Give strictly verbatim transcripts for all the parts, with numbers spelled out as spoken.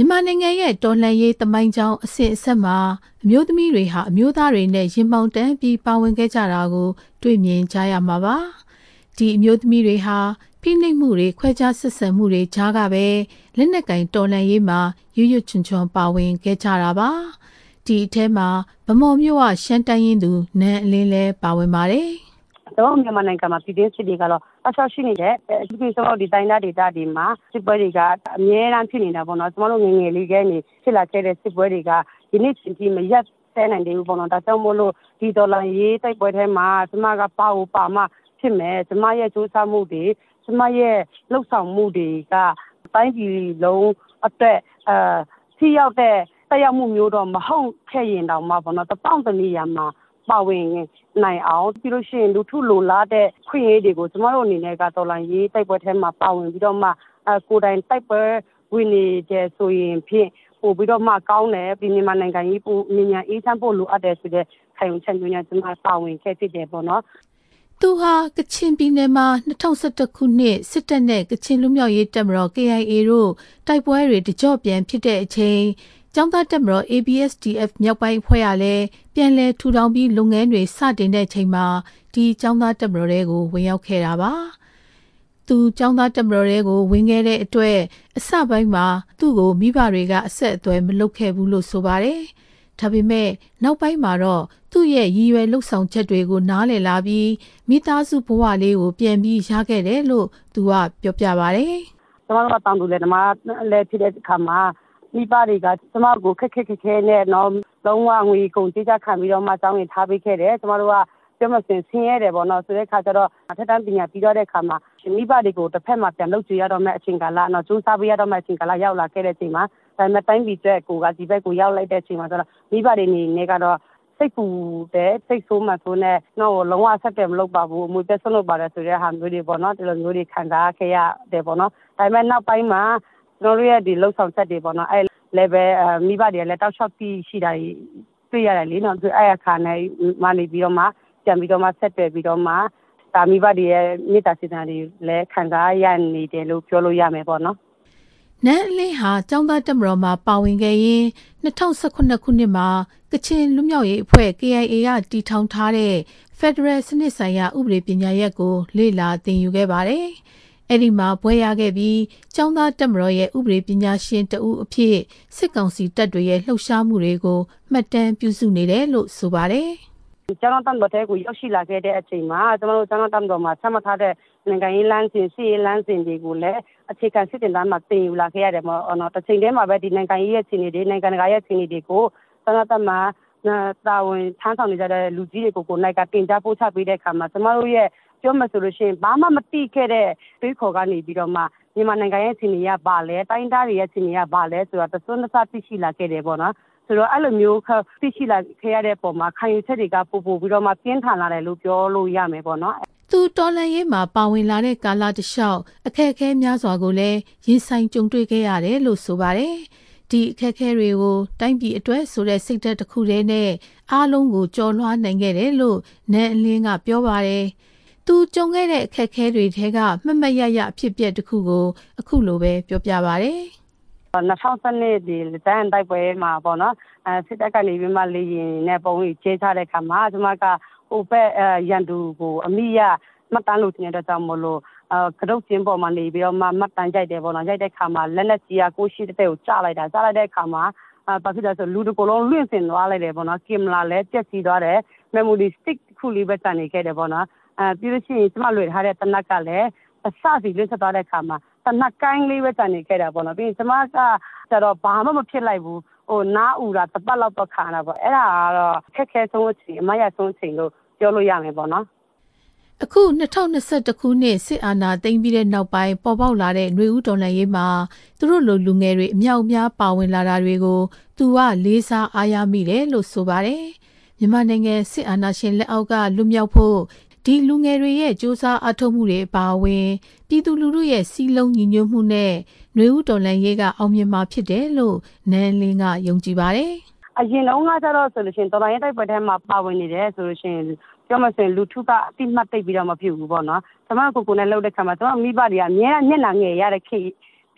မြန်မာနိုင်ငံရဲ့တော်လှန်ရေးသမိုင်းကြောင်းအစစ်အဆက်မှာအမျိုးသမီးတွေဟာအမျိုးသားတွေနဲ့ရင်ပေါင်တန်းပြီးပါဝင်ခဲ့ကြတာကိုတွေ့မြင်ကြရမှာပါဒီအမျိုးသမီးတွေဟာဖိနှိပ်မှုတွေခွဲခြားဆက်ဆံမှုတွေကြားကပဲလက်နက်ကင်တော်လှန်ရေးမှာရွရွချွန်ချွန်ပါဝင်ခဲ့ကြတာပါဒီအထဲမှာဗမော်မြို့ကရှမ်းတိုင်းရင်းသူနန်းအလင်းလည်းပါဝင်ပါတယ်တော့မြန်မာနိုင်ငံမှာပြည်တွင်းစစ်တွေကတော့အဆောက်ရှိနေတဲ့အထူးသဖြင့်ကျွန်တော်ဒီတိုင်းသားဒေသတွေမှာစစ်ပွဲတွေကအများအားဖြစ်နေတာပေါ့နော်ကျွန်တော်တို့ငငယ်လေးကနေဖြစ်လာခဲ့တဲ့စစ်ပွဲတွေကဒီနေ့ချိန်ထိမရပ်ဆဲနိုင်သေးဘူးပေါ့နော်ဒါကြောင့်မို့လို့ဒီဒေါ်လာရေးတိုက်ပွဲထဲမှာကျွန်မကပါဝပါမဖြစ်မယ်ကျွန်မရဲ့စူးစမ်းမှုတွေကျွန်မရဲ့လှုပ်ဆောင်မှုတွေကတိုင်းပြည်လုံးအတွက်အဲထိရောက်တဲ့တက်ရောက်မှုမျိုးတော့မဟုတ်ခဲ့ရင်တောင်မှပေါ့နော်တပေါင်းတနည်းရမှာပါဝင်နိုင်အောင်ပြီးလို့ရှိရင်လူထုလိုလားတဲ့ခွင့်ရေးတွေကိုကျမတို့အနေနဲ့ကတော်လှန်ရေးတိုက်ပွဲထဲမှာပါဝင်ပြီးတော့မှအကိုယ်တိုင်တိုက်ပွဲဝင်နေတဲ့ဆိုရင်ဖြင့်ပို့ပြီးတော့မှကောင်းတယ်ပြည်မြန်မာနိုင်ငံကြီးပိုမြညာအေးချမ်းဖို့လိုအပ်တယ်ဆိုတဲ့ခံယူချက်မျိုးနဲ့ကျမပါဝင်ခဲ့ဖြစ်တယ်ပေါ့နော်သူဟာကချင်ပြည်နယ်မှာ၂၀၁၁ခုနှစ်စစ်တပ်နဲ့ကချင်လူမျိုးရေးတပ်မတော် K I A တို့တိုက်ပွဲတွေတကြော့ပြန်ဖြစ်တဲ့အချိန်ကျောင်းသားတပ်မတော် A B S D F မြောက်ပိုင်းအဖွဲ့ကလည်းပြန်လည်ထူထောင်ပြီးလုပ်ငန်းတွေစတင်တဲ့အချိန်မှာဒီကျောင်းသားတပ်မတော်တွေကိုဝင်ရောက်ခဲ့တာပါသူကျောင်းသားတပ်မတော်တွေကိုဝင်ခဲ့တဲ့အတွက်အစပိုင်းမှာသူ့ကိုမိဘတွေကအဆက်အသွယ်မလုပ်ခဲ့ဘူးလို့ဆိုပါတယ်ဒါပေမဲ့နောက်ပိုင်းမှာတော့သူ့ရဲ့ရည်ရွယ်လှုပ်ဆောင်ချက်တွေကိုနားလည်လာပြီးမိသားစုဘဝလေးကိုပြန်ပြီးရခဲ့တယ်လို့သူကပြောပြပါတယ်ကျွန်တော်တို့တောင်သူလည်းဓမ္မလည်းဖြစ်တဲ့အခါမှာမိဘတွေကကျမကိုခက်ခက်ခက်ခဲနဲ့တော့လုံးဝငွေကုန်ကြေးကြခံပြီးတော့မှကျောင်းရင်ထားပေးခဲ့တယ်ကျမတို့ကပြောမစင်ဆင်းရဲတယ်ပေါ့နော်ဆိုတဲ့ခါကျတော့အထက်တန်းပညာပြီးတော့တဲ့ခါမှာမိဘတွေကိုတစ်ဖက်မှာပြန်လုပ်ကြရတော့မဲ့အချိန်ကာလတော့စူးစမ်းပေးရတော့မဲ့အချိန်ကာလရောက်လာခဲ့တဲ့အချိန်မှာဒါပေမဲ့တိုင်းပြည်အတွက်ကိုကဒီဘက်ကိုရောက်လိုက်တဲ့အချိန်မှာဆိုတော့မိဘတွေနေနေကတော့စိတ်ပူတဲ့စိတ်ဆိုးမှဆိုနဲ့တော့လုံးဝဆက်တယ်မလုပ်ပါဘူးအမွေပြတ်ဆုံးလုပ်ပါတယ်ဆိုတဲ့ဟာမျိုးတွေပေါ့နော်ဒီလိုမျိုးတွေခံစားခဲ့ရတယ်ပေါ့နော်ဒါပေမဲ့နောက်ပိုင်းမှာကျွန်တော်တို့ရဲ့ဒီလှုပ်ဆောင်ချက်တွေပေါ့နော်အဲလည်းပဲမိဘတွေလည်းတောက်လျှောက်ပြီးရှိတာတွေ့ရတယ်လေနော်အဲ့အခါနဲ့မှနေပြီးတော့မှပြန်ပြီးတော့မှဆက်တယ်ပြီးတော့မှဒါမိဘတွေရဲ့မေတ္တာစေတနာတွေလည်းခံစားရနေတယ်လို့ပြောလို့ရမယ်ပေါ့နော်နန်းအလင်းဟာကျောင်းသားတပ်မတော်မှာပါဝင်ခဲ့ရင်၂၀၁၈ခုနှစ်မှာကချင်လူမျိုးရေးအဖွဲ့ K I A ကတည်ထောင်ထားတဲ့ Federal စနစ်ဆိုင်ရာဥပဒေပညာရပ်ကိုလေ့လာသင်ယူခဲ့ပါတယ်။အဲ့ဒီမှာဘွဲ့ရခဲ့ပြီးကျောင်းသားတပ်မတော်ရဲ့ဥပဒေပညာရှင်တဦးအဖြစ်စစ်ကောင်စီတပ်တွေရဲ့လှုပ်ရှားမှုတွေကိုမှတ်တမ်းပြုစုနေတယ်လို့ဆိုပါတယ်။ကျောင်းသားတပ်မတော်တဲ့ကိုရောက်ရှိလာခဲ့တဲ့အချိန်မှာကျွန်တော်တို့ကျောင်းသားတပ်မတော်မှာဆက်မထားတဲ့နိုင်ငံရေးလမ်းစဉ်စီရေးလမ်းစဉ်တွေကိုလည်းအခြေခံစစ်တင်သားမှာသင်ယူလာခဲ့ရတယ်ပေါ့နော်တစ်ချိန်တည်းမှာပဲဒီနိုင်ငံရေးရဲ့ခြေနေတွေနိုင်ငံတကာရဲ့ခြေနေတွေကိုကျောင်းသားတပ်မှာတာဝန်ထမ်းဆောင်နေကြတဲ့လူကြီးတွေကိုကိုနိုင်ကတင်ကြားပို့ချပေးတဲ့အခါမှာကျမတို့ရဲ့ပြောမှဆိုလို့ရှိရင်ဘာမှမတိခဲ့တဲ့တွေးခေါ်ကနေပြီးတော့မှမြန်မာနိုင်ငံရဲ့ခြေနေရပါလဲတိုင်းသားတွေရဲ့ခြေနေရပါလဲဆိုတာသစွန်းသစသိရှိလာခဲ့တယ်ပေါ့နော်ဆိုတော့အဲ့လိုမျိုးသိရှိလာခဲ့ရတဲ့ပုံမှာခံယူချက်တွေကပို့ပို့ပြီးတော့မှပြင်းထန်လာတယ်လို့ပြောလို့ရမယ်ပေါ့နော်သူတော်လှန်ရေးမှာပါဝင်လာတဲ့ကာလတစ်လျှောက်အခက်အခဲများစွာကိုလည်းရင်ဆိုင်ကြုံတွေ့ခဲ့ရတယ်လို့ဆိုပါတယ်ဒီအခက်အခဲတွေကိုတိုင်းပြည်အတွက်ဆိုတဲ့စိတ်ဓာတ်တစ်ခုတည်းနဲ့အားလုံးကိုကြော်လွှားနိုင်ခဲ့တယ်လို့နန်းအလင်းကပြောပါတယ်သူကြုံခဲ့တဲ့အခက်အခဲတွေထဲကမှတ်မှတ်ရရအဖြစ်အပျက်တစ်ခုကိုအခုလိုပဲပြောပြပါတယ်၂၀၁၂ဒီတန်းတိုက်ပွဲမှာပေါ့နော်အဲစစ်တပ်ကနေပြီးမှလေရင်နဲ့ပုံကြီးချေချတဲ့ခါမှာကျွန်မကဟိုဘက်ရန်သူကိုအမိရမှတ်တမ်းလို့တင်တဲ့ကြောင့်မလို့အဲကရုတ်ကျင်းပေါ်မှာနေပြီးတော့မှမှတ်တမ်းရိုက်တယ်ပေါ့နော်ရိုက်တဲ့ခါမှာလက်လက်ကြီးကကိုရှိတဲ့ကိုကြားလိုက်တာကြားလိုက်တဲ့ခါမှာအဲဘာဖြစ်လဲဆိုလူတကိုယ်လုံးလွင့်စင်သွားလိုက်တယ်ပေါ့နော်ကင်မရာလည်းပြက်စီးသွားတယ် memory stick ခုလေးပဲတန်နေခဲ့တယ်ပေါ့နော်အဲပြီးလို့ရှိရင်ကျွန်မလွှဲထားတဲ့တနက်ကလည်းအစစီလွင့်ဆက်သွားတဲ့ခါမှာတနက်ကိုင်းလေးပဲတန်နေခဲ့တာပေါ့နော်ပြီးရင်ကျွန်မကကျတော့ဘာမှမဖြစ်လိုက်ဘူးဟိုနားဥတာတပတ်လောက်တော့ခါတာပေါ့အဲ့ဒါကတော့ခက်ခဲဆုံးအချိန်အမရဆုံးအချိန်လို့ပြောလို့ရမယ်ပေါ့နော်အခု၂၀၂၁ခုနှစ်စစ်အာဏာသိမ်းပြီးတဲ့နောက်ပိုင်းပေါ်ပေါက်လာတဲ့ຫນွေဦးတော်လှန်ရေးမှာသူတို့လိုလူငယ်တွေအမြောက်အများပါဝင်လာတာတွေကိုသူကလေးစားအားရမိတယ်လို့ဆိုပါတယ်မြန်မာနိုင်ငံစစ်အာဏာရှင်လက်အောက်ကလွတ်မြောက်ဖို့ဒီလူငယ်တွေရဲ့စူးစမ်းအထောက်မှုတွေအပါအဝင်ပြည်သူလူထုရဲ့စီးလုံးညီညွတ်မှုနဲ့ຫນွေဦးတော်လှန်ရေးကအောင်မြင်မှာဖြစ်တယ်လို့နန်းလင်းကယုံကြည်ပါတယ်အရင်တော့ကကျတော့ဆိုလို့ရှိရင်တော်လှန်ရေးတိုက်ပွဲထဲမှာပါဝင်နေတယ်ဆိုလို့ရှိရင်ပြောမစင်လူထုကအတိမတ်တိတ်ပြီးတော့မဖြစ်ဘူးပေါ့နော်။ကျွန်မကိုကိုနဲ့လှုပ်တဲ့ခါမှာကျွန်မမိဘတွေကအများနဲ့မျက်နှာငယ်ရတဲ့ခေ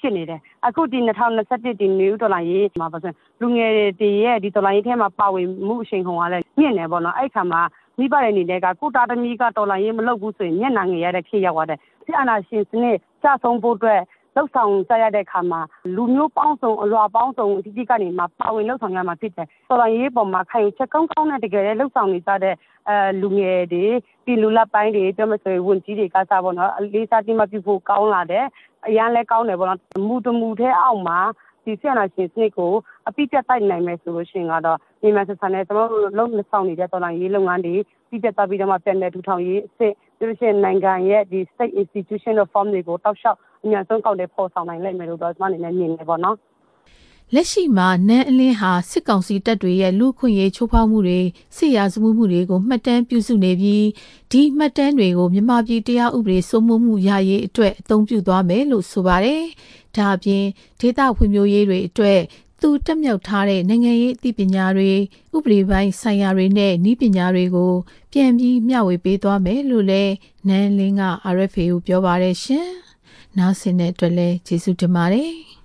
ဖြစ်နေတယ်အခုဒီ၂၀၂၁ဒီနယူးဒေါ်လာရေးမှာပါဆိုလူငယ်တွေရဲ့ဒီဒေါ်လာရေးထဲမှာပါဝင်မှုအချိန်ဟုန်ကလည်းမြင့်နေပေါ့နော်အဲ့ခါမှာမိဘတွေအနေနဲ့ကကိုတာသမီးကဒေါ်လာရေးမလုပ်ဘူးဆိုရင်မျက်နှာငယ်ရတဲ့ဖြစ်ရောက်သွားတယ်စစ်အာဏာရှင်စနစ်ကျဆုံးဖို့အတွက်လှုပ်ဆောင်ကြရတဲ့အခါမှာလူမျိုးပေါင်းစုံအလွှာပေါင်းစုံအကြီးကြီးကနေမှပါဝင်လှုပ်ဆောင်ရမှာဖြစ်တယ်။ဒေါ်လာရေးပေါ်မှာခိုင်ချက်ကောင်းကောင်းနဲ့တကယ်လှုပ်ဆောင်နေကြတဲ့အဲလူငယ်တွေဒီလူလက်ပိုင်းတွေပြောမဆိုရင်ဝန်ကြီးတွေကစားပေါ့နော်အလေးစားတိမပြုဖို့ကောင်းလာတယ်။အရန်လဲကောင်းတယ်ပေါ့နော်။မူတမူထဲအောက်မှာဒီဆက်နာရှင်စနစ်ကိုအပိပြတ်တိုက်နိုင်မယ်ဆိုလို့ရှိရင်ကတော့ဒီမှာဆက်ဆံနေကျွန်တော်တို့လုံလဆောင်နေတဲ့ဒေါ်လာရေးလုပ်ငန်းတွေပြပြသွားပြီးတော့မှပြန်လည်ထူထောင်ရေးအစစ်ပြီးလို့ရှိရင်နိုင်ငံရဲ့ဒီ state institutional form တွေကိုတောက်လျှောက်အများဆုံးကောက်တဲ့ပေါ်ဆောင်နိုင်လိမ့်မယ်လို့တော့ကျွန်မအနေနဲ့မြင်နေပါတော့လက်ရှိမှာနန်းအလင်းဟာစစ်ကောင်စီတပ်တွေရဲ့လူခွင့်ရေးချိုးဖောက်မှုတွေစစ်ရာဇဝမှုတွေကိုမှတ်တမ်းပြုစုနေပြီးဒီမှတ်တမ်းတွေကိုမြန်မာပြည်တရားဥပဒေစိုးမိုးမှုရရေးအတွက်အသုံးပြုသွားမယ်လို့ဆိုပါတယ်။ဒါအပြင်ဒေသဖွံ့ဖြိုးရေးတွေအတွက်သူတက်မြောက်ထားတဲ့နိုင်ငံရေးအသိပညာတွေဥပဒေပိုင်းဆိုင်ရာတွေနဲ့နည်းပညာတွေကိုပြန်ပြီးမျှဝေပေးသွားမယ်လို့လည်းနန်းလင်းက R F A ကိုပြောပါတယ်ရှင်။နားဆင်တဲ့အတွက်လည်းကျေးဇူးတင်ပါတယ်။